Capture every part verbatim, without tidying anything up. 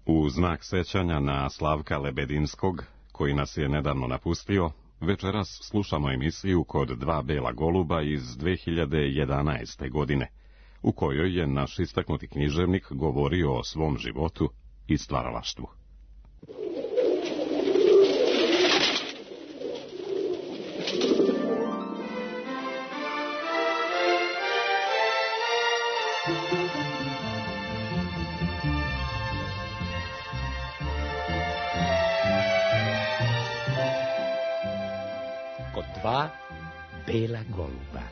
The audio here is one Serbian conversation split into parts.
U znak sećanja na Slavka Lebedinskog, koji nas je nedavno napustio, večeras slušamo emisiju Kod dva bela goluba iz dve hiljade jedanaeste. godine, u kojoj je naš istaknuti književnik govorio o svom životu i stvaralaštvu. Dva bela goluba.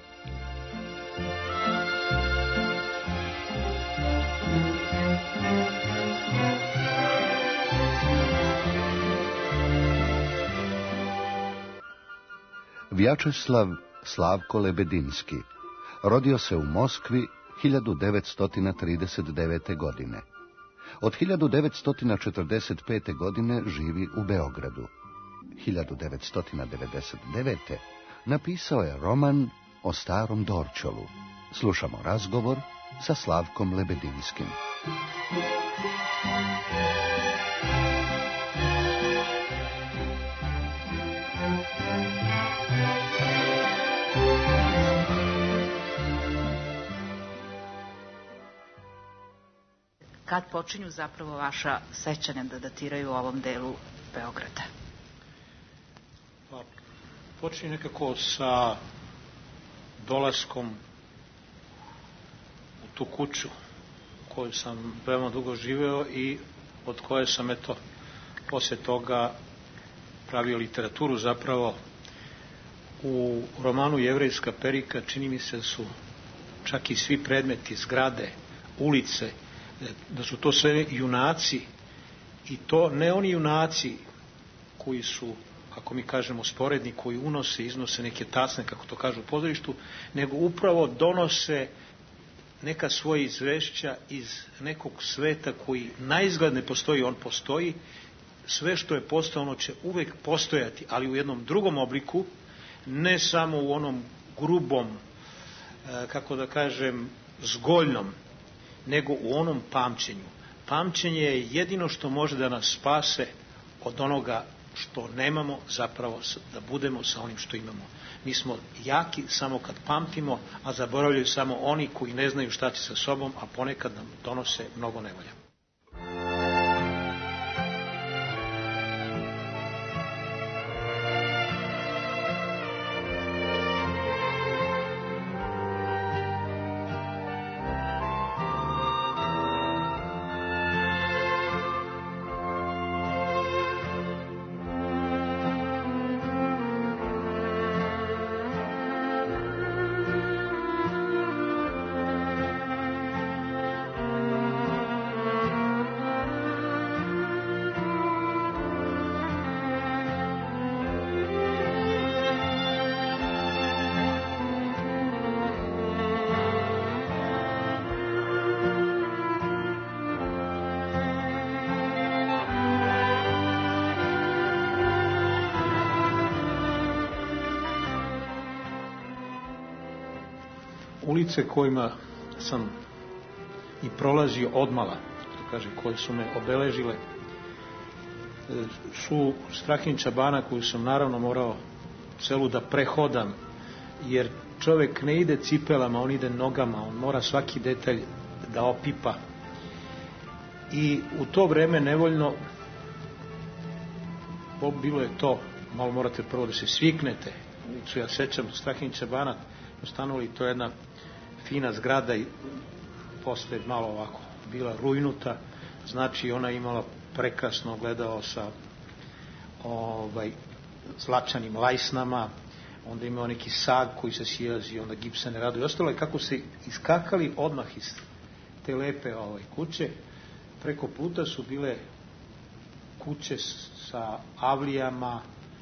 Vjačeslav Slavko Lebedinski rodio se u Moskvi hiljadu devetsto trideset devete. godine. Od hiljadu devetsto četrdeset pete. godine živi u Beogradu. hiljadu devetsto devedeset devete. napisao je roman o starom Dorčolu. Slušamo razgovor sa Slavkom Lebedinskim. Kad počinju zapravo vaša sećanja da datiraju u ovom delu Beograda? Pa, počinje nekako sa dolaskom u tu kuću u kojoj sam veoma dugo živeo i od koje sam, eto, posle toga pravio literaturu. Zapravo u romanu Jevrejska perika čini mi se da su čak i svi predmeti, zgrade, ulice, da su to sve junaci, i to ne oni junaci koji su, kako mi kažemo, sporedni, koji unose, iznose neke tasne, kako to kažu u pozorištu, nego upravo donose neka svoja izvešća iz nekog sveta koji naizgled ne postoji, on postoji. Sve što je postojano će uvek postojati, ali u jednom drugom obliku, ne samo u onom grubom, kako da kažem, zgoljnom, nego u onom pamćenju. Pamćenje je jedino što može da nas spase od onoga što nemamo, zapravo da budemo sa onim što imamo. Mi smo jaki samo kad pamtimo, a zaboravljaju samo oni koji ne znaju šta će sa sobom, a ponekad nam donose mnogo nevolja. Ulice kojima sam i prolazio odmala, što kaže, koje su me obeležile, su Strahinjča bana, koju sam naravno morao celu da prehodam, jer čovek ne ide cipelama, on ide nogama, on mora svaki detalj da opipa. I u to vreme nevoljno, bilo je to, malo morate prvo da se sviknete. Ulicu, ja sećam, Strahinjča bana, ustanovili, to je jedna fina zgrada i posle malo ovako bila rujnuta, znači ona imala prekrasno ogledalo sa ovaj, zlačanim lajsnama, onda imao neki sag koji se silazi, onda gipsane rado i ostalo je. Kako se iskakali odmah iz te lepe ovaj, kuće, preko puta su bile kuće sa avlijama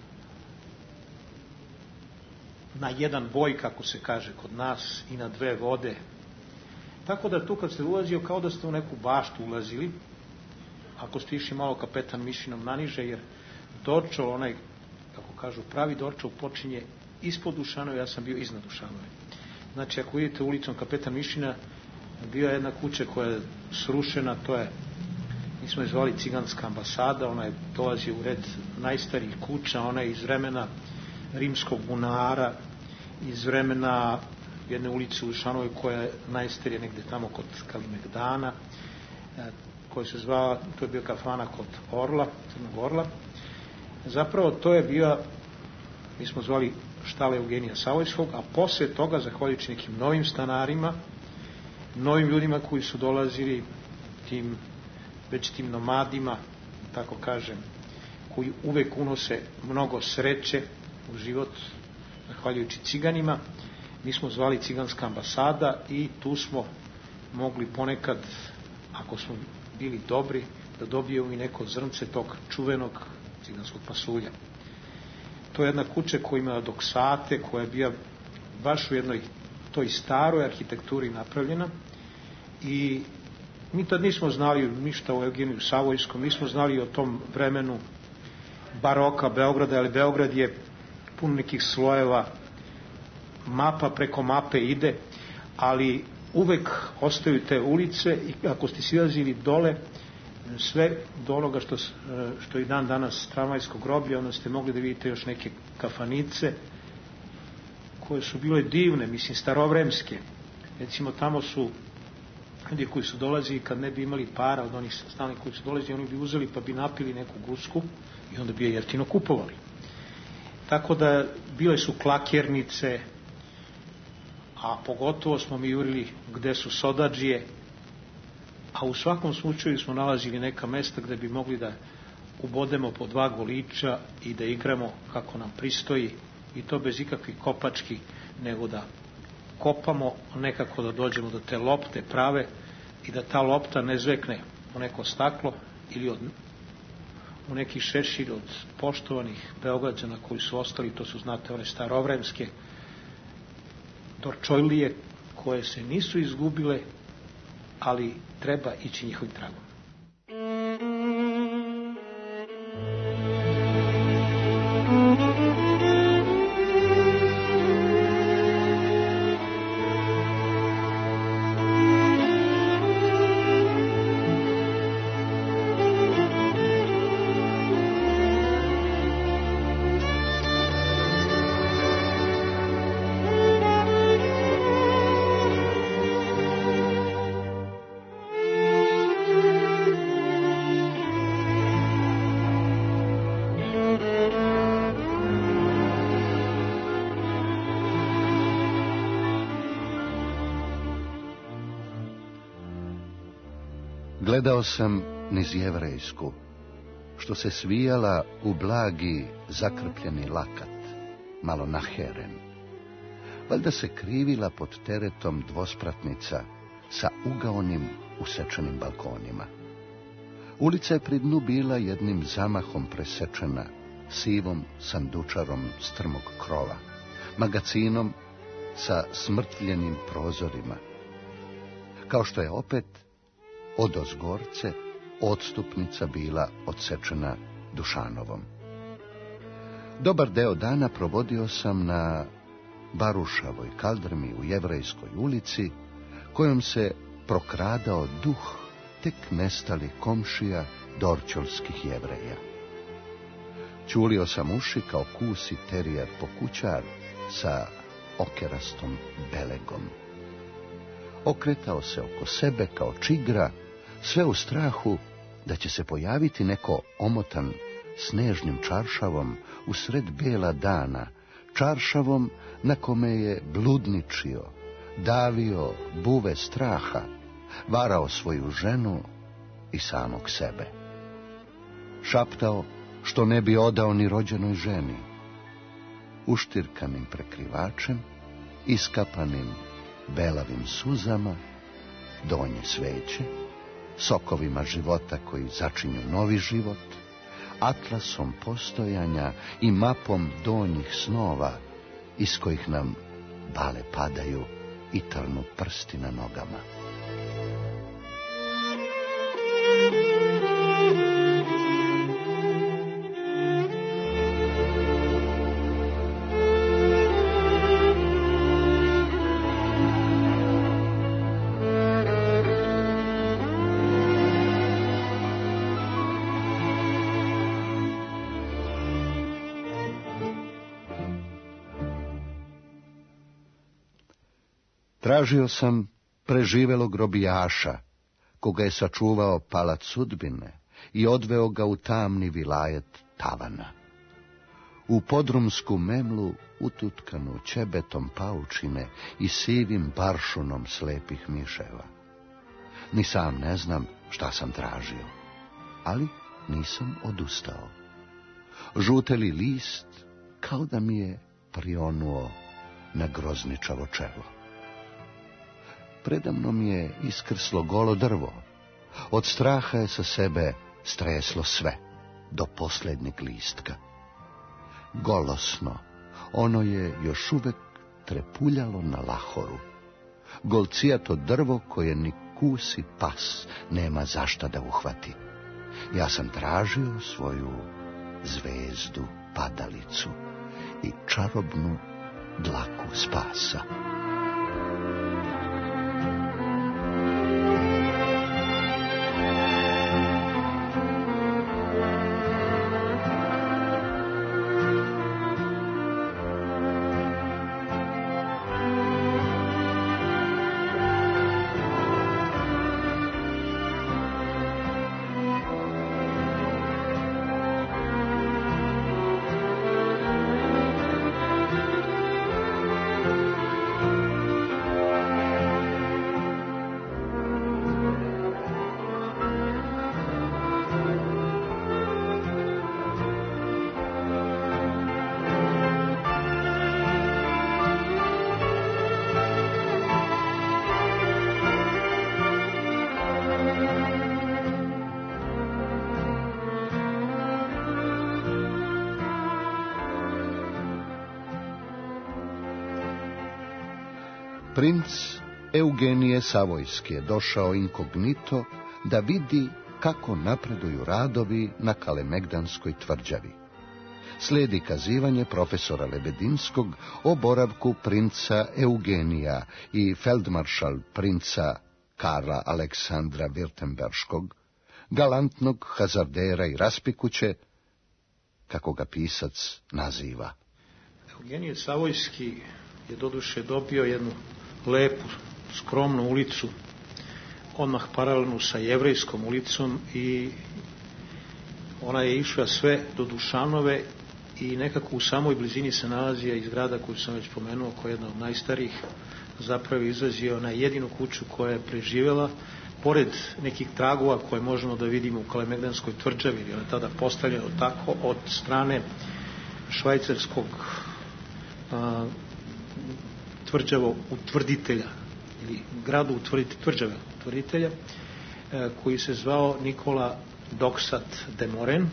na jedan boj, kako se kaže kod nas, i na dve vode. Tako da tu kad ste ulazio, kao da ste u neku baštu ulazili, ako ste išli malo Kapetan Mišinom naniže, jer Dorčol, onaj, kako kažu, pravi Dorčol počinje ispod Dušanove, ja sam bio iznad Dušanove. Znači, ako idete ulicom Kapetan Mišina, bio je jedna kuća koja je srušena, to je Mi smo je zvali Ciganska ambasada, ona je dolazi u red najstarijih kuća, ona je iz vremena rimskog bunara, iz vremena jedne ulice u Šanovoj koja je najstarija negde tamo kod Kalimegdana, koja se zvala, to je bio kafana kod Orla, Crnog Orla. Zapravo to je bio, mi smo zvali štala Eugenija Savojskog, a posle toga, zahvaljujući nekim novim stanarima, novim ljudima koji su dolazili, tim, već tim nomadima, tako kažem, koji uvek unose mnogo sreće u život, zahvaljujući ciganima, mi smo zvali Ciganska ambasada i tu smo mogli ponekad, ako smo bili dobri, da dobijemo i neko zrnce tog čuvenog ciganskog pasulja. To je jedna kuća koja ima doksate, koja je bila baš u jednoj toj staroj arhitekturi napravljena i mi tad nismo znali ništa o Eugeniju Savojskom, mi smo znali o tom vremenu baroka Beograda, ali Beograd je pun nekih slojeva, mapa preko mape ide, ali uvek ostaju te ulice i ako ste silazili dole, sve do onoga što, što je dan danas tramvajsko groblje, onda ste mogli da vidite još neke kafanice koje su bile divne, mislim starovremske. Recimo tamo su ljudi koji su dolazili kad ne bi imali para od onih stalnih koji su dolazili, oni bi uzeli pa bi napili neku gusku i onda bi je jeftino kupovali. Tako da bile su klakjernice, a pogotovo smo mi jurili gde su sodadžije, a u svakom slučaju smo nalazili neka mesta gde bi mogli da ubodemo po dva goliča i da igramo kako nam pristoji, i to bez ikakvih kopački, nego da kopamo nekako da dođemo do te lopte prave i da ta lopta ne zvekne u neko staklo ili od, u neki šešir od poštovanih Beograđana koji su ostali, to su, znate, one starovremske dorčojlije koje se nisu izgubile, ali treba ići njihovim tragom. Gledao sam niz Jevrejsku, što se svijala u blagi zakrpljeni lakat, malo naheren. Valjda se krivila pod teretom dvospratnica sa ugaonim usečenim balkonima. Ulica je pri dnu bila jednim zamahom presečena, sivom sandučarom strmog krova, magacinom sa smrtljenim prozorima, kao što je opet od ozgorce odstupnica bila odsečena Dušanovom. Dobar deo dana provodio sam na Barušavoj kaldrmi u Jevrejskoj ulici, kojom se prokradao duh tek nestalih komšija dorćolskih Jevreja. Ćulio sam uši kao kusi terijer pokućar sa okerastom belegom. Okretao se oko sebe kao čigra, sve u strahu da će se pojaviti neko omotan snežnim čaršavom usred bela dana, čaršavom na kome je bludničio, davio buve straha, varao svoju ženu i samog sebe. Šaptao što ne bi odao ni rođenoj ženi, uštirkanim prekrivačem, iskapanim belavim suzama, donje sveće, sokovima života koji začinju novi život, atlasom postojanja i mapom donjih snova iz kojih nam bale padaju i trnu prsti na nogama. Tražio sam preživelog robijaša, koga je sačuvao palac sudbine i odveo ga u tamni vilajet Tavana. U podrumsku memlu, ututkanu ćebetom paučine i sivim paršunom slepih miševa. Ni sam ne znam šta sam tražio, ali nisam odustao. Žuteli list kao da mi je prionuo na grozničavo čelo. Predamno mi je iskrslo golo drvo. Od straha je sa sebe streslo sve, do posljednjeg listka. Golosno, ono je još uvek trepuljalo na lahoru. Golcijato drvo koje ni kusi pas nema zašta da uhvati. Ja sam tražio svoju zvezdu padalicu i čarobnu dlaku spasa. Princ Eugenije Savojski je došao inkognito da vidi kako napreduju radovi na Kalemegdanskoj tvrđavi. Slijedi kazivanje profesora Lebedinskog o boravku princa Eugenija i feldmaršal princa Karla Aleksandra Württemberškog, galantnog hazardera i raspikuće, kako ga pisac naziva. Eugenije Savojski je doduše dobio jednu lepu, skromnu ulicu, odmah paralelnu sa Jevrejskom ulicom, i ona je išla sve do Dušanove i nekako u samoj blizini se nalazi i zgrada koju sam već pomenuo, koja je jedna od najstarijih, zapravo izlazio na jedinu kuću koja je preživjela, pored nekih tragova koje možemo da vidimo u Kalemegdanskoj tvrđavi, jer je tada postavljeno tako od strane švajcarskog a, tvrđavo utvrditelja, ili gradu utvrditelja, tvrđave utvrditelja, e, koji se zvao Nikola Doksat de Moren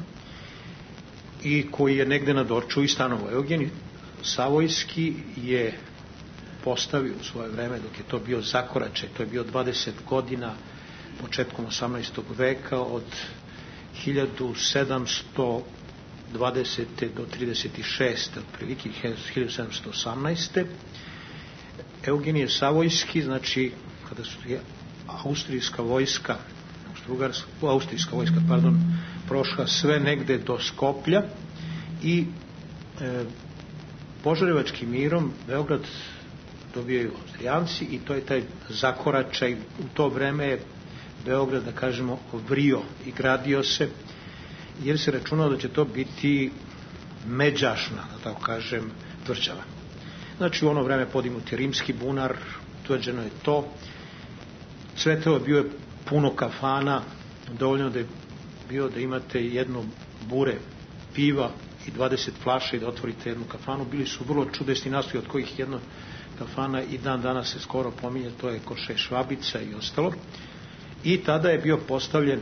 i koji je negde na Dorču i stanovo. Eugenij Savojski je postavio u svoje vreme, dok je to bio zakoračaj, to je bio dvadeset godina, početkom osamnaestog veka, od hiljadu sedamsto dvadesete do trideset šeste, otprilike hiljadu sedamsto osamnaeste. Eugenije Savojski, znači, kada su je austrijska vojska, austrijska vojska, pardon, prošla sve negde do Skoplja i e, Požarevačkim mirom Beograd dobijaju Austrijanci i to je taj zakoračaj. U to vreme je Beograd, da kažemo, vrio i gradio se, jer se računalo da će to biti međašna, da tako kažem, tvrđava. Znači, u ono vreme podignut je rimski bunar, tvrđeno je to. Cvetelo je, bio je puno kafana, dovoljno da je bio da imate jedno bure piva i dvadeset flaša i da otvorite jednu kafanu. Bili su vrlo čudesni nastoji, od kojih jedno kafana i dan danas se skoro pominje, to je Koše Švabica i ostalo. I tada je bio postavljen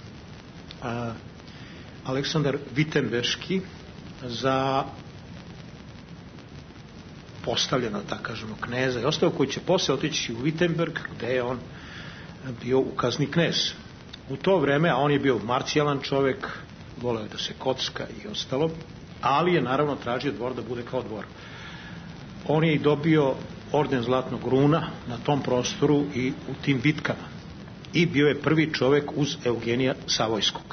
a, Aleksandar Wittenberški za postavljeno, tako kažemo, kneza i ostalo, koji će posle otići u Wittenberg, gde je on bio ukazni knez. U to vreme, a on je bio marcijalan čovek, voleo je da se kocka i ostalo, ali je naravno tražio dvor da bude kao dvor. On je i dobio orden Zlatnog runa na tom prostoru i u tim bitkama. I bio je prvi čovek uz Eugenija Savojskog.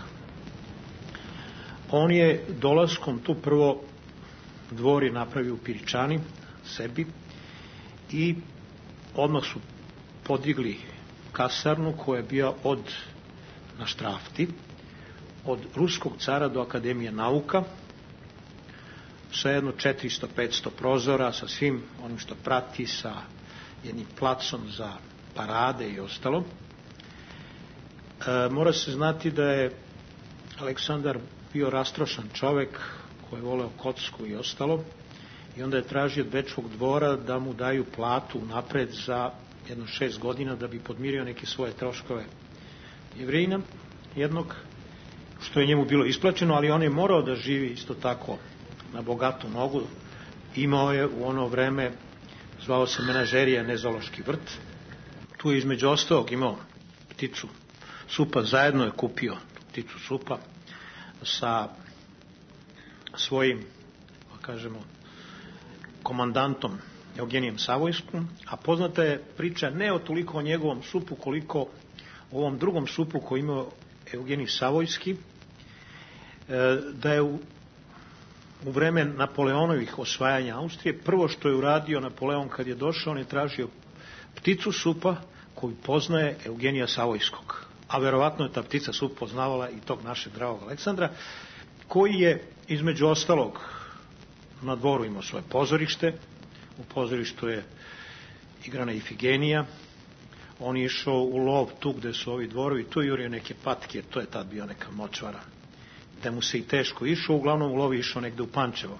On je dolaskom tu prvo dvor je napravio u Piričani sebi i odmah su podigli kasarnu koja je bila od, na Štrafti, od ruskog cara do Akademije nauka, sa jedno četiristo do petsto prozora, sa svim onim što prati, sa jednim placom za parade i ostalo. E, mora se znati da je Aleksandar bio rastrošan čovek koji je voleo kocku i ostalo, i onda je tražio od Bečkog dvora da mu daju platu napred za jedno šest godina da bi podmirio neke svoje troškove Jevrejina jednog, što je njemu bilo isplaćeno, ali on je morao da živi isto tako na bogatu nogu. Imao je u ono vreme, zvao se menažerija, ne zoološki vrt. Tu je između ostalog imao pticu Supa, zajedno je kupio pticu Supa sa svojim, kažemo, komandantom Eugenijem Savojskom, a poznata je priča ne o toliko o njegovom Supu koliko o ovom drugom Supu koji imao Eugenij Savojski, da je u, u vreme Napoleonovih osvajanja Austrije, prvo što je uradio Napoleon kad je došao, on je tražio pticu Supa koju poznaje Eugenija Savojskog, a verovatno je ta ptica Sup poznavala i tog našeg dragog Aleksandra, koji je između ostalog na dvoru imao svoje pozorište. U pozorištu je igrana Ifigenija. On je išao u lov tu gde su ovi dvorovi, tu je jurio neke patke, to je tad bio neka močvara, da mu se i teško išao. Uglavnom u lovi išao negde u Pančevo.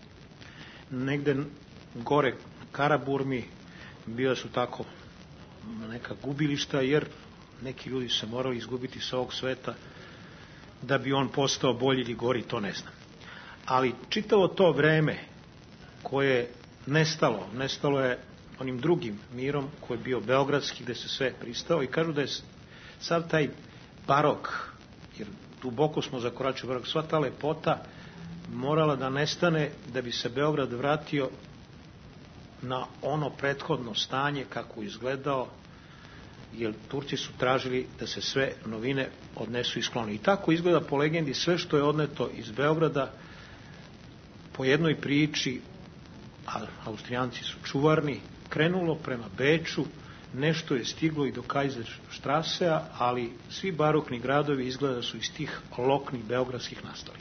Negde gore na Karaburmi bio su tako neka gubilišta, jer neki ljudi se morali izgubiti sa ovog sveta da bi on postao bolji ili gori, to ne znam. Ali čitavo to vreme koje je nestalo, nestalo je onim drugim mirom koji je bio beogradski, gde se sve pristao, i kažu da je sav taj barok, jer duboko smo zakoračili barok, sva ta lepota morala da nestane da bi se Beograd vratio na ono prethodno stanje kako izgledao, jer Turci su tražili da se sve novine odnesu i skloni. I tako izgleda po legendi sve što je odneto iz Beograda po jednoj priči, a Austrijanci su čuvarni, krenulo prema Beču, nešto je stiglo i do Kaiserstrassea, ali svi barokni gradovi izgleda su iz tih loknih beogradskih nastali.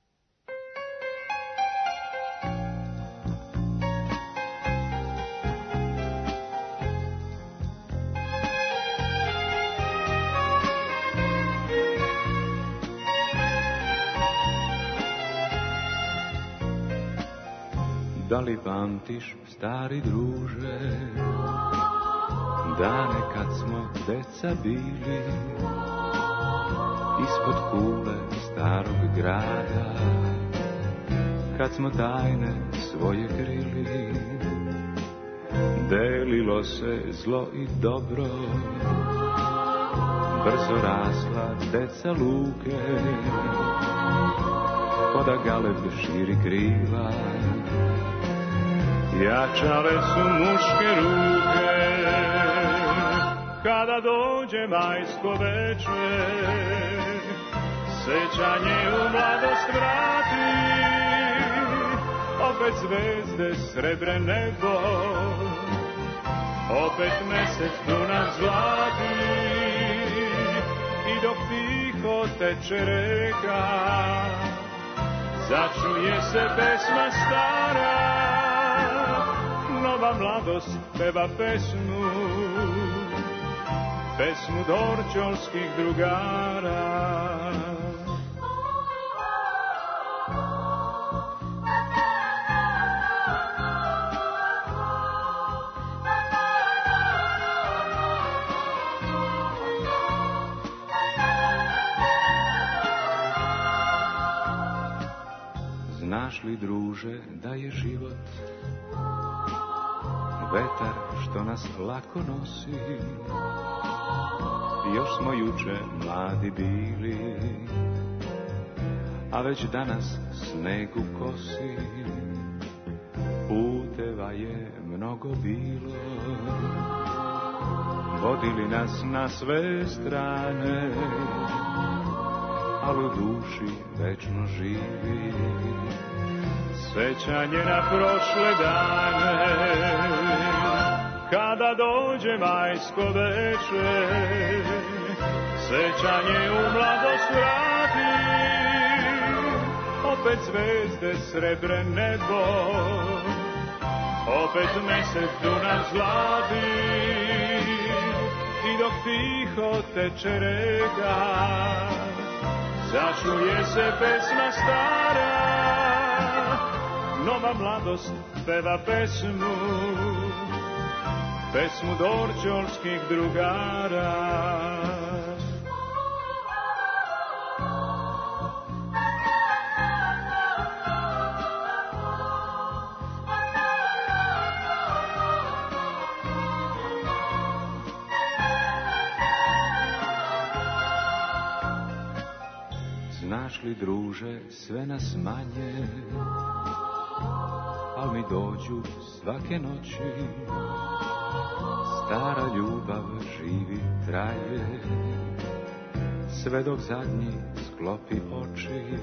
Da li pamtiš, stari druže, dane kad smo deca bili, ispod kule starog grada, kad smo tajne svoje krili, delilo se zlo i dobro, brzo rasla deca luke, koda galeb širi krila, jačale su muške ruke. Kada dođe majsko veče, sećanje u mladost vrati, opet zvezde srebre nebo, opet mesec kruna zlati, i dok tiho teče reka, začuje se pesma stara, nova mladost peva pesmu, pesmu dorčolskih drugara. Znaš li, druže, da je život vetar što nas lako nosi? Još smo juče mladi bili, a već danas sneg u kosi. Puteva je mnogo bilo, vodili nas na sve strane, ali u duši večno živi sećanje na prošle dane. kada dođe majsko veče, sećanje u mladost vrati, opet zvezde srebre nebo, opet mesec Dunav zlati, i dok tiho teče reka, začuje se pesma stara, nova mladost peva pesmu, pesmu dorćolskih drugara. Znaš li, druže, sve nas manje, al mi dođu svake noći, stara ljubav živi traje, sve dok zadnji sklopi oči,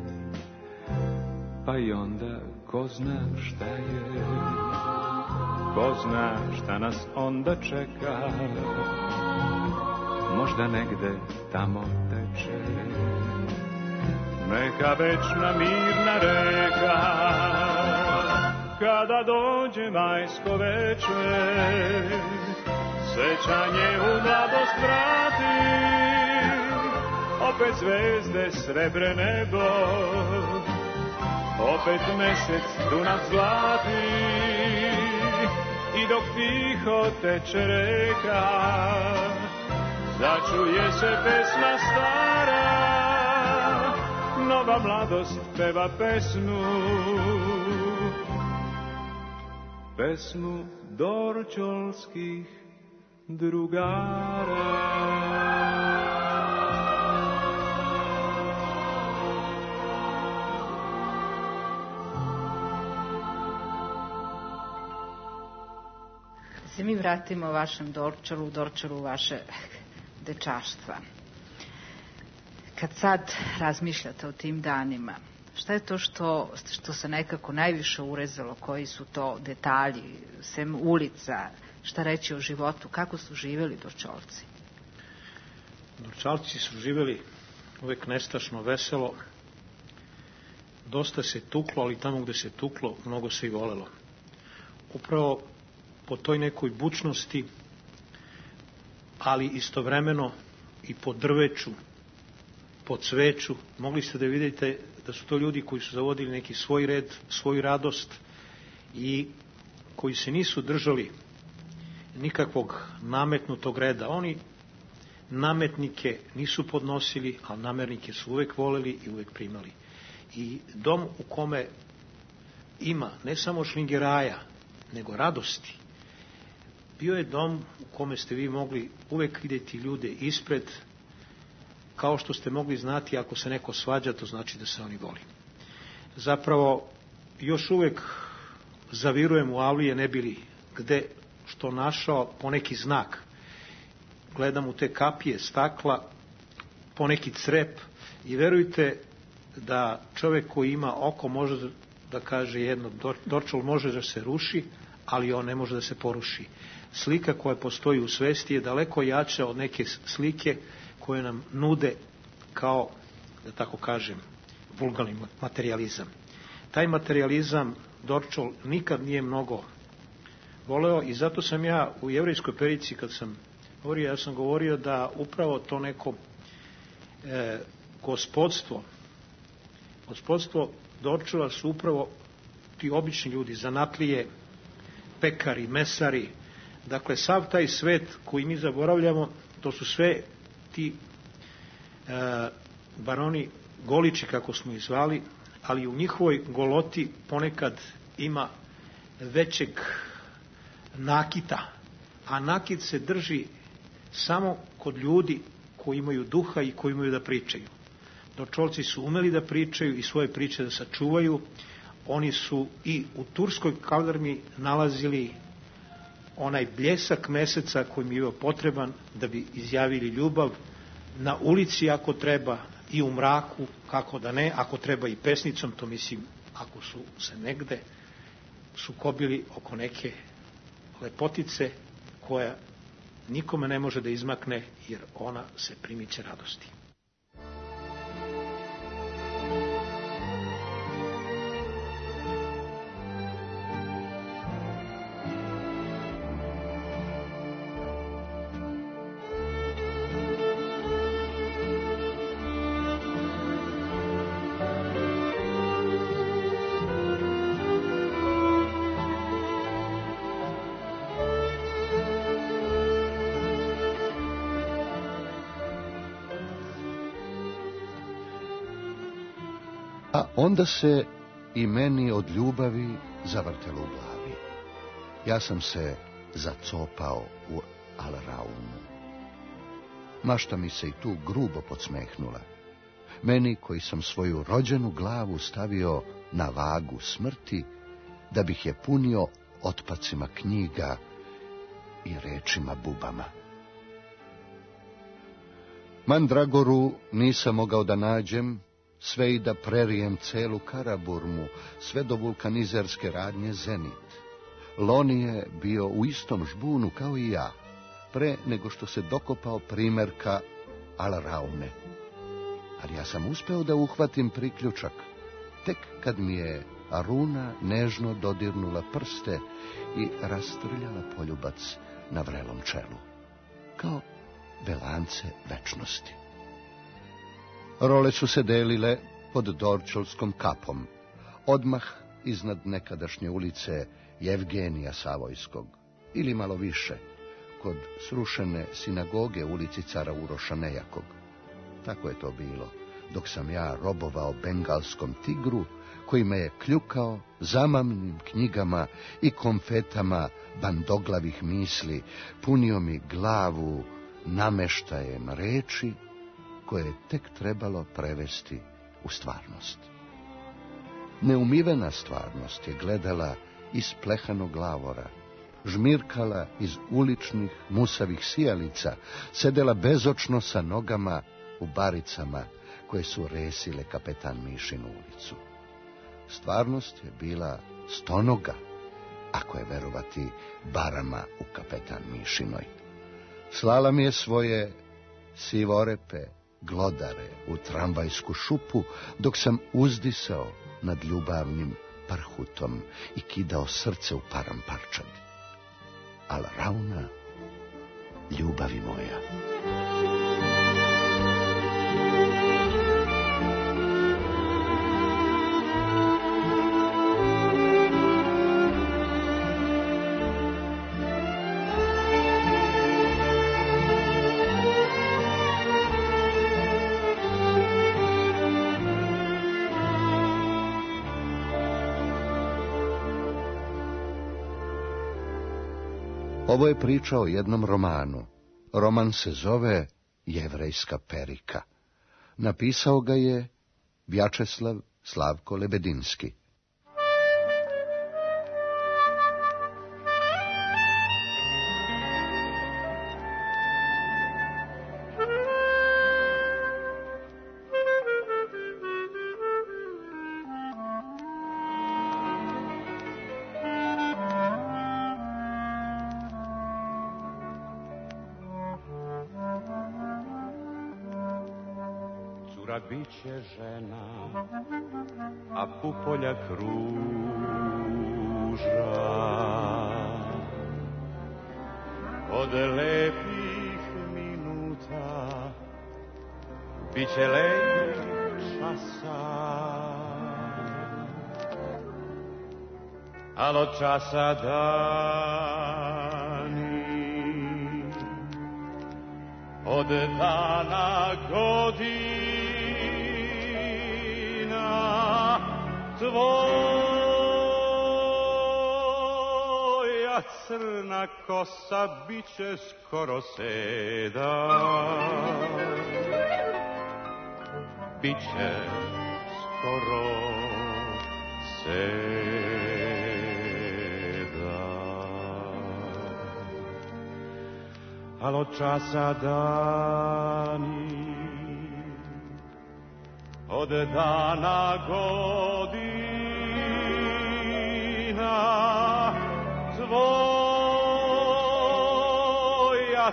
pa i onda ko zna šta je, ko zna šta nas onda čeka, možda negde tamo teče neka večna mirna reka. Kada dođe majsko veče, sećanje u mladost vrati, opet zvezde srebre nebo, opet mesec Dunav zlati, i dok tiho teče reka, začuje se pesma stara, nova mladost peva pesmu, pesmu dorćolskih drugara. Se mi vratimo vašem Dorćolu, Dorćolu vaše dečaštva. Kad sad razmišljate o tim danima, šta je to što, što se nekako najviše urezalo, koji su to detalji, sem ulica, šta reći o životu, kako su živjeli Dorćolci? Dorćolci su živjeli uvek nestašno veselo, dosta se tuklo, ali tamo gde se tuklo, mnogo se i volelo. Upravo po toj nekoj bučnosti, ali istovremeno i po drveću, po cveću, mogli ste da vidite da su to ljudi koji su zavodili neki svoj red, svoju radost i koji se nisu držali nikakvog nametnutog reda. Oni nametnike nisu podnosili, a namernike su uvek voleli i uvek primali. I dom u kome ima ne samo šlingeraja, nego radosti, bio je dom u kome ste vi mogli uvek vidjeti ljude ispred, kao što ste mogli znati, ako se neko svađa, to znači da se oni voli. Zapravo, još uvek zavirujem u avlije, ne bili gde što našao poneki znak. Gledam u te kapije stakla, poneki crep, i verujte da čovjek koji ima oko može da kaže jedno, Dorćol može da se ruši, ali on ne može da se poruši. Slika koja postoji u svesti je daleko jača od neke slike koje nam nude kao, da tako kažem, vulgarni materijalizam. Taj materijalizam Dorćol nikad nije mnogo voleo, i zato sam ja u Jevrejskoj perici, kad sam govorio, ja sam govorio da upravo to neko e, gospodstvo, gospodstvo Dorćola su upravo ti obični ljudi, zanatlije, pekari, mesari. Dakle, sav taj svet koji mi zaboravljamo, to su sve ti e, baroni goliči, kako smo ih zvali, ali u njihovoj goloti ponekad ima većeg nakita, a nakit se drži samo kod ljudi koji imaju duha i koji imaju da pričaju. Dorćolci su umeli da pričaju i svoje priče da sačuvaju. Oni su i u turskoj kaldrmi nalazili onaj bljesak meseca koji mi je bio potreban da bi izjavili ljubav, na ulici ako treba, i u mraku, kako da ne, ako treba i pesnicom, to mislim ako su se negde sukobili oko neke lepotice koja nikome ne može da izmakne, jer ona se primiče radosti. A onda se i meni od ljubavi zavrtelo u glavi. Ja sam se zacopao u Alraunu. Mašta mi se i tu grubo podsmehnula. Meni koji sam svoju rođenu glavu stavio na vagu smrti, da bih je punio otpacima knjiga i rečima bubama. Mandragoru nisam mogao da nađem, sve i da prerijem celu Karaburmu, sve do vulkanizerske radnje Zenit. Loni je bio u istom žbunu kao i ja, pre nego što se dokopao primerka Alraune. Ali ja sam uspeo da uhvatim priključak, tek kad mi je Aruna nežno dodirnula prste i rastrljala poljubac na vrelom čelu, kao belance večnosti. Role su se delile pod Dorčolskom kapom, odmah iznad nekadašnje ulice Jevgenija Savojskog, ili malo više, kod srušene sinagoge ulici cara Uroša Nejakog. Tako je to bilo, dok sam ja robovao bengalskom tigru, koji me je kljukao zamamnim knjigama i konfetama bandoglavih misli, punio mi glavu nameštajem reči, koje je tek trebalo prevesti u stvarnost. Neumivena stvarnost je gledala iz plehanog glavora, žmirkala iz uličnih musavih sijalica, sedela bezočno sa nogama u baricama koje su resile kapetan Mišinu ulicu. Stvarnost je bila stonoga, ako je verovati barama u kapetan Mišinoj. Slala mi je svoje sivorepe glodare u tramvajsku šupu, dok sam uzdisao nad ljubavnim parhutom i kidao srce u param parčad. Alrauna, ljubavi moja. Ovo je priča o jednom romanu. Roman se zove Jevrejska perika. Napisao ga je Vjačeslav Slavko Lebedinski. Biće žena, a pupolja kruža. Od lepih minuta biće lepih časa, al od časa dani, od dana godina. Tvoja crna kosa biće skoro seda, biće skoro seda, al od časa dani, od dana godina, tvoj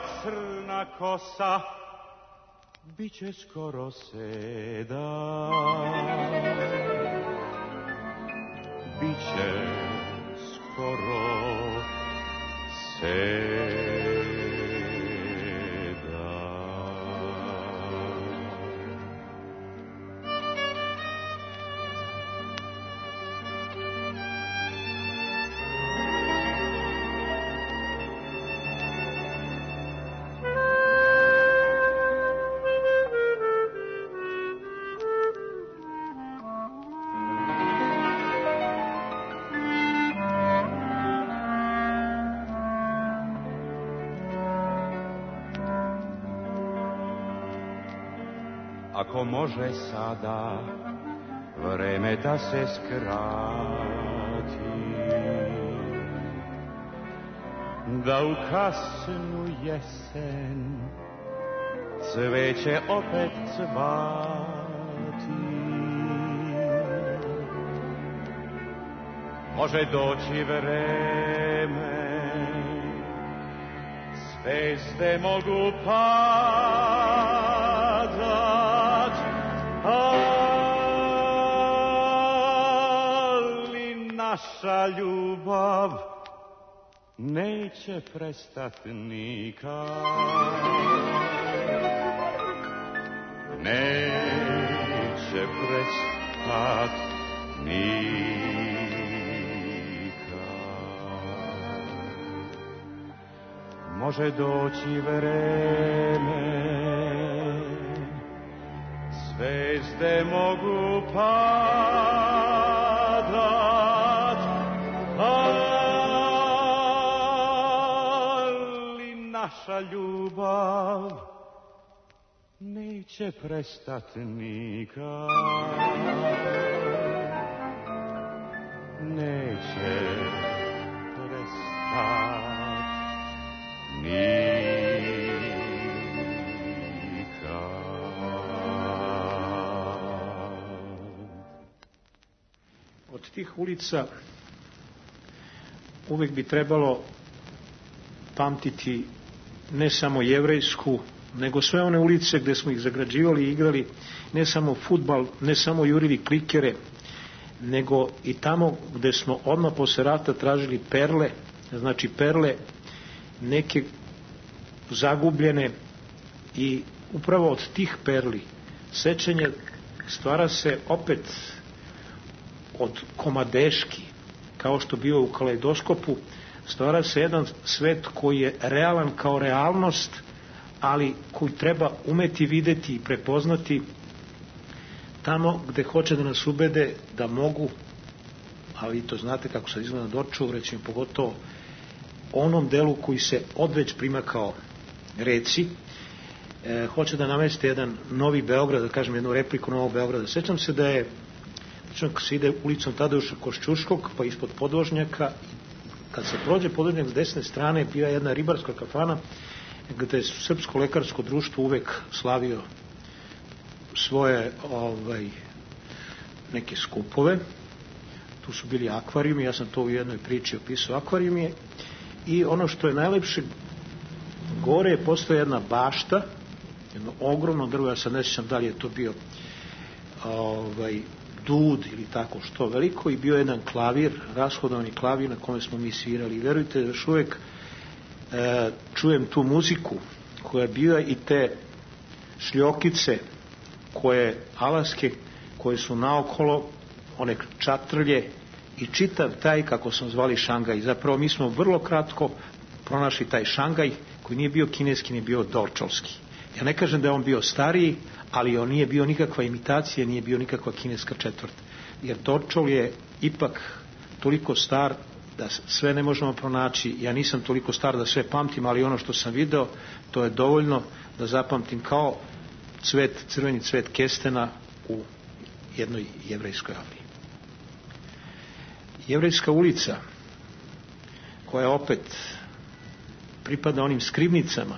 crna kosa biće skoro seda. Biće skoro seda. Ako može sada vreme da se skrati, da u kasnu jesen cveće opet cvati, može doći vreme, zvezde mogu padat, ali naša ljubav neće prestat nikad. Neće prestat nikad. Može doći vreme, zvezde mogu padat, ali naša ljubav neće prestat nikad. Neće prestat nikad. Od tih ulica uvek bi trebalo pamtiti ne samo jevrejsku, nego sve one ulice gde smo ih zagrađivali i igrali, ne samo fudbal, ne samo jurili klikere, nego i tamo gde smo odmah posle rata tražili perle, znači perle neke zagubljene, i upravo od tih perli sećanje stvara se opet od komadeški, kao što bio u kaleidoskopu, stvara se jedan svet koji je realan kao realnost, ali koji treba umeti videti i prepoznati tamo gde hoće da nas ubede da mogu, ali to znate kako sad izgleda na Dorčolu, recimo pogotovo onom delu koji se odveć prima kao reci, e, hoće da nameste jedan novi Beograd, da kažem jednu repliku Novog Beograda. Sećam se da je, kad se ide ulicom Tadeuša Košćuškog, pa ispod podvožnjaka, kad se prođe podvožnjak s desne strane, bila jedna ribarska kafana, gde je Srpsko lekarsko društvo uvek slavio svoje ovaj, neke skupove. Tu su bili akvarijumi, ja sam to u jednoj priči opisao, akvarijumi, i ono što je najlepše, gore je postoja jedna bašta, jedno ogromno drvo, ja sad ne sjećam da li je to bio ovaj, dud ili tako što veliko, i bio jedan klavir, rashodovani klavir na kome smo mi svirali, i verujte da još uvek e, čujem tu muziku koja je bila, i te šljokice koje alaske, koje su naokolo, one čatrlje i čitav taj, kako smo zvali, Šangaj. Zapravo mi smo vrlo kratko pronašli taj Šangaj koji nije bio kineski, nije bio dorčolski. Ja ne kažem da je on bio stariji, ali on nije bio nikakva imitacija, nije bio nikakva kineska četvrt. Jer Dorčol je ipak toliko star da sve ne možemo pronaći. Ja nisam toliko star da sve pamtim, ali ono što sam video, to je dovoljno da zapamtim kao cvet, crveni cvet kestena u jednoj jevrejskoj avliji. Jevrejska ulica, koja opet pripada onim skrivnicama,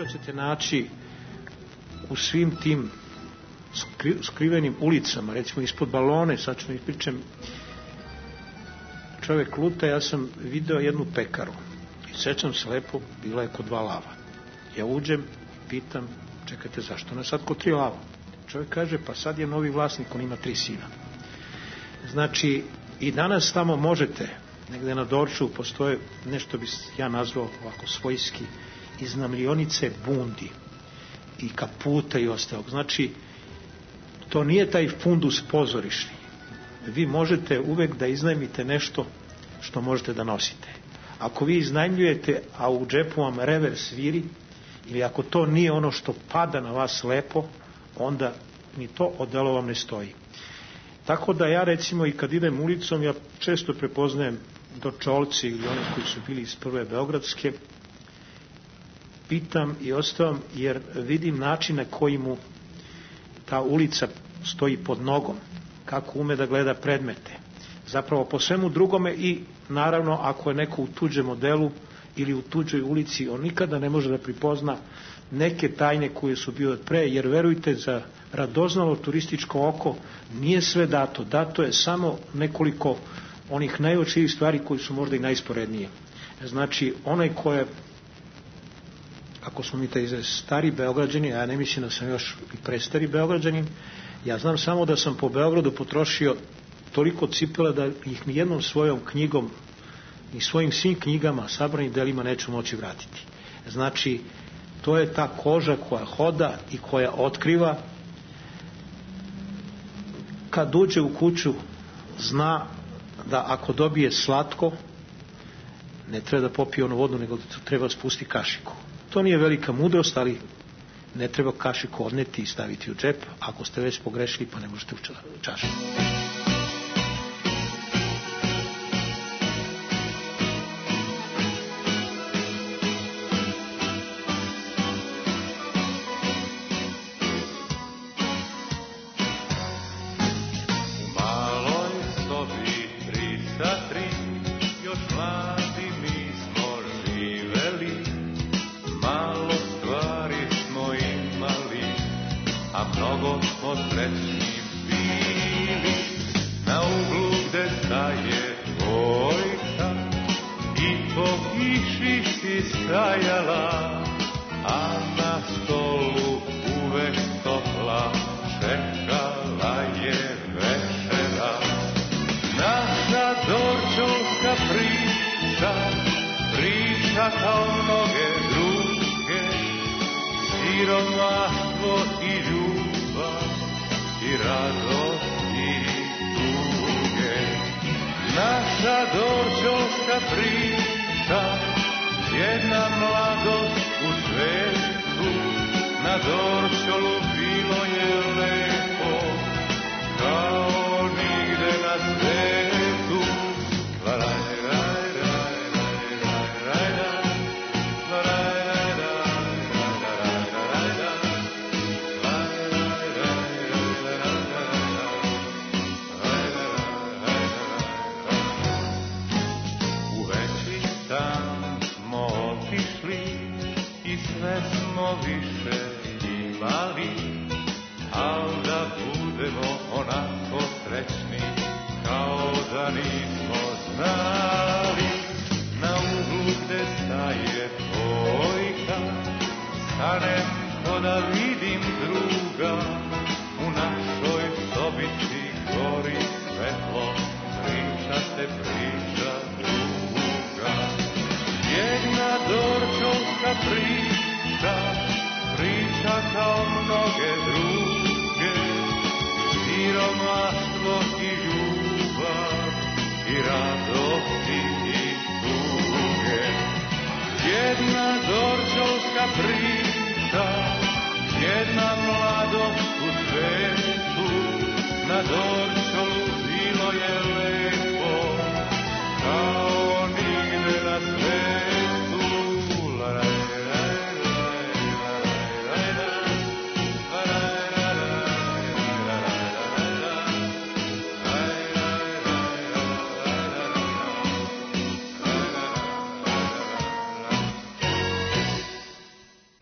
ćete naći u svim tim skrivenim ulicama, recimo ispod balone, sad ću mi ispričam, čovjek luta, ja sam video jednu pekaru i sećam se lepo, bila je kod dva lava. Ja uđem, pitam, čekajte, zašto ona sad kod tri lava? Čovjek kaže, pa sad je novi vlasnik, on ima tri sina. Znači, i danas tamo možete, negde na Dorču postoje nešto bi ja nazvao ovako svojski, iznajmljionice bundi i kaputa i ostalog. Znači, to nije taj fundus pozorišni. Vi možete uvek da iznajmite nešto što možete da nosite. Ako vi iznajmljujete, a u džepu vam rever sviri, ili ako to nije ono što pada na vas lepo, onda ni to odelo vam ne stoji. Tako da ja recimo i kad idem ulicom, ja često prepoznajem Dorčolci ili oni koji su bili iz prve Beogradske, pitam i ostavam jer vidim način na koji mu ta ulica stoji pod nogom, kako ume da gleda predmete. Zapravo po svemu drugome i naravno ako je neko u tuđem modelu ili u tuđoj ulici, on nikada ne može da pripozna neke tajne koje su bio od pre, jer verujte, za radoznalo turističko oko nije sve dato. Dato je samo nekoliko onih najočitijih stvari koji su možda i najsporednije. Znači, onaj ko je, ako smo mi taj stari Beograđani, a ja ne mislim da sam još i prestari Beograđanin, ja znam samo da sam po Beogradu potrošio toliko cipela da ih nijednom svojom knjigom i svojim svim knjigama, sabranim delima neću moći vratiti. Znači, to je ta koža koja hoda i koja otkriva. Kad uđe u kuću, zna da ako dobije slatko, ne treba da popije onu vodu, nego da treba spusti kašiku. To nije velika mudrost, ali ne treba kašiku odneti i staviti u džep. Ako ste već pogrešili, pa ne možete u čašu.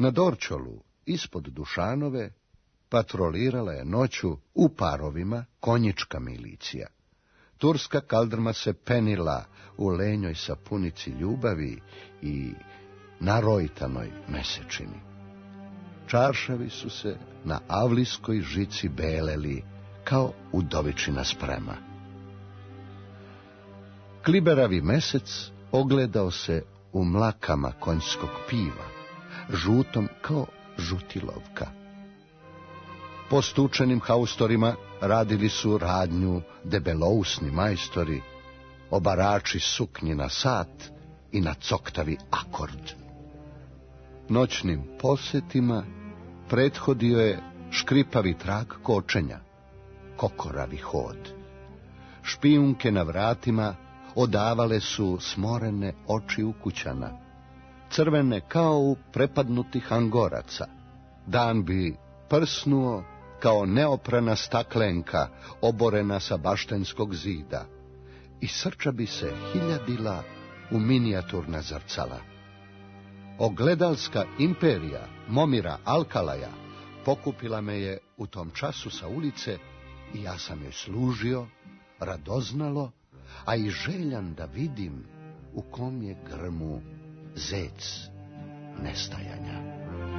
Na Dorćolu, ispod Dušanove, patrolirala je noću u parovima konjička milicija. Turska kaldrma se penila u lenjoj sapunici ljubavi i narojtanoj mesečini. Čaršavi su se na avlijskoj žici beleli kao udovičina sprema. Kliberavi mesec ogledao se u mlakama konjskog piva, žutom kao žutilovka. Po stučenim haustorima radili su radnju debelousni majstori, obarači suknji na sat i na coktavi akord. Noćnim posetima prethodio je škripavi trag kočenja, kokoravi hod. Špijunke na vratima odavale su smorene oči ukućana, crvene kao u prepadnutih angoraca. Dan bi prsnuo kao neoprana staklenka oborena sa baštenskog zida i srča bi se hiljadila u minijaturna zrcala. Ogledalska imperija Momira Alkalaja pokupila me je u tom času sa ulice i ja sam joj služio radoznalo, a i željan da vidim u kom je grmu zec nestajanja.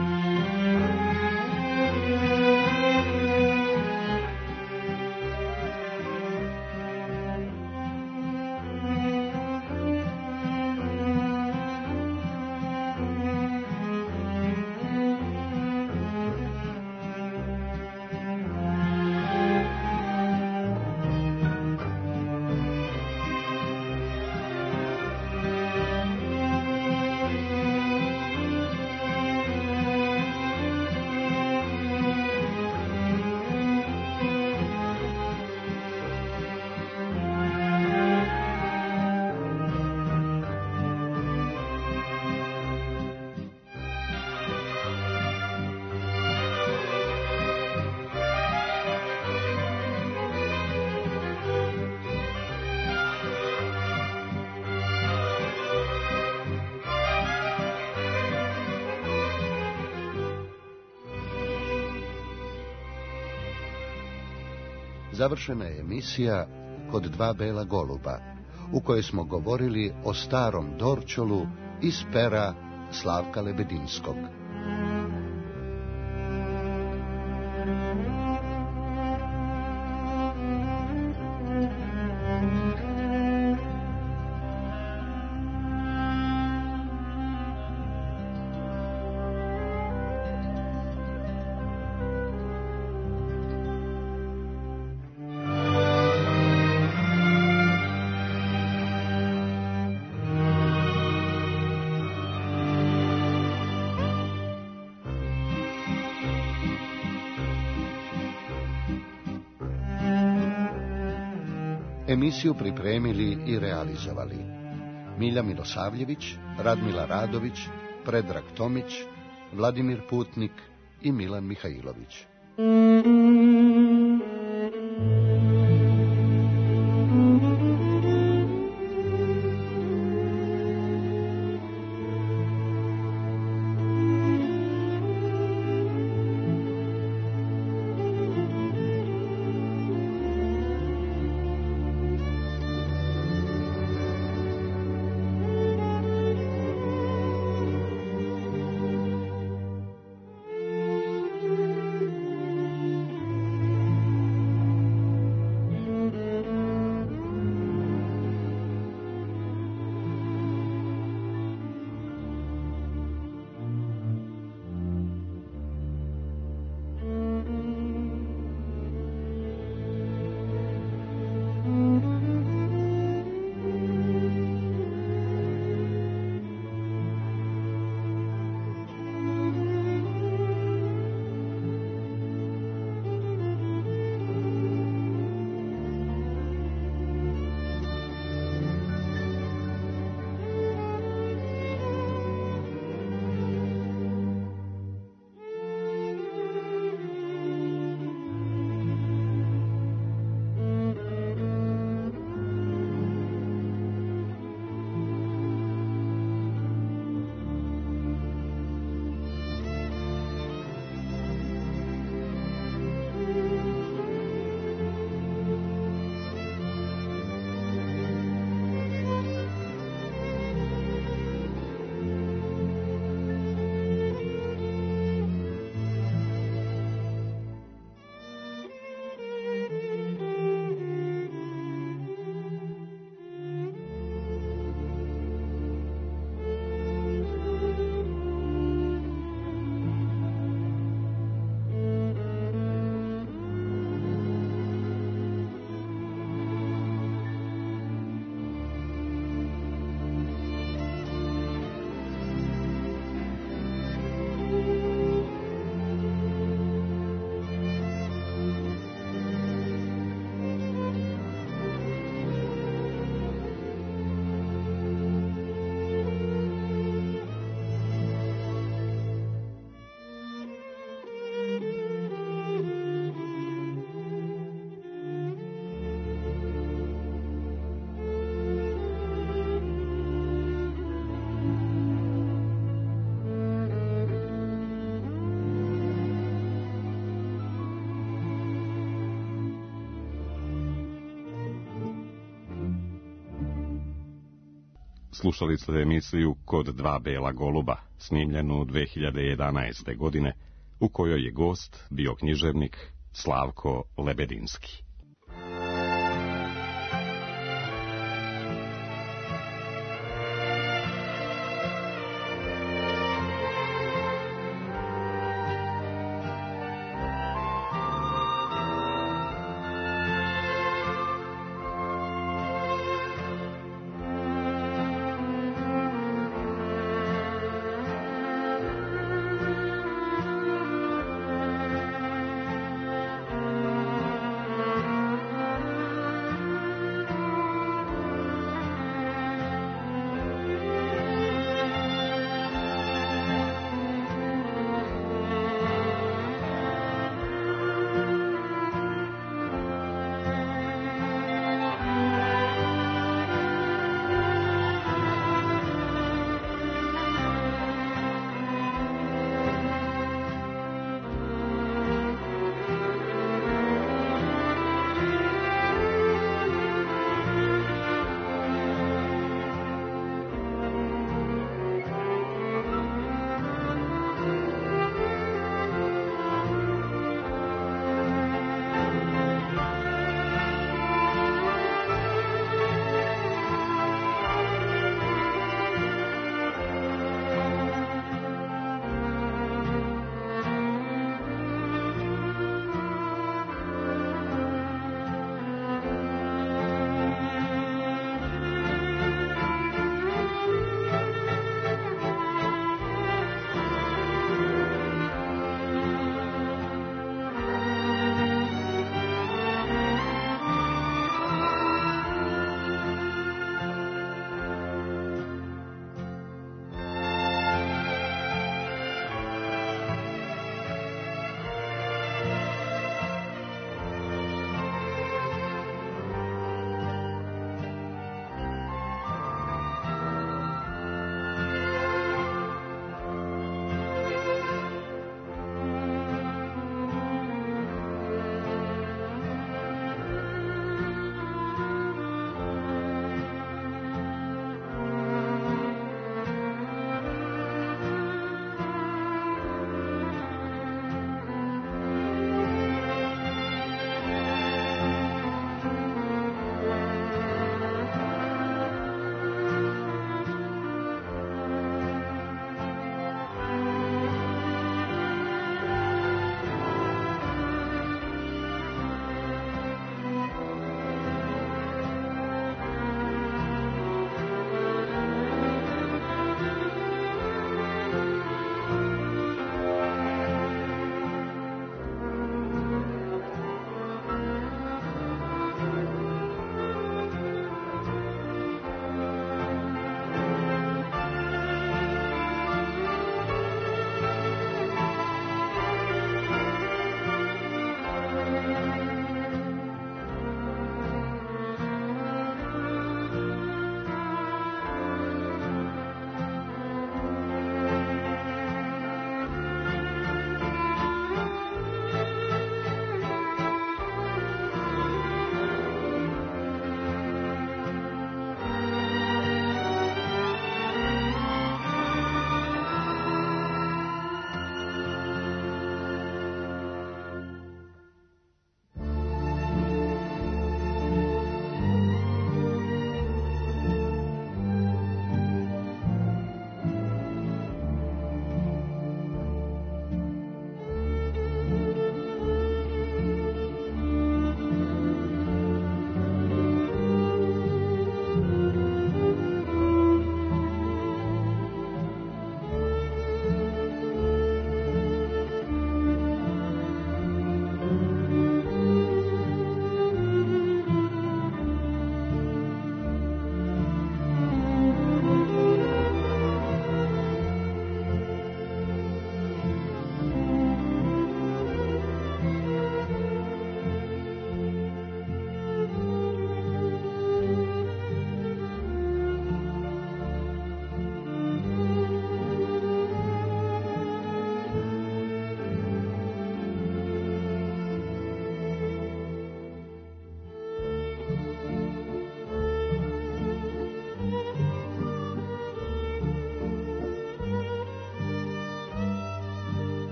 Završena je emisija Kod dva bela goluba, u kojoj smo govorili o starom Dorćolu iz pera Slavka Lebedinskog. Emisiju pripremili i realizovali Milja Milosavljević, Radmila Radović, Predrag Tomić, Vladimir Putnik i Milan Mihajlović. Slušali ste emisiju Kod dva bela goluba, snimljenu dve hiljade jedanaeste. godine, u kojoj je gost bio književnik Slavko Lebedinski.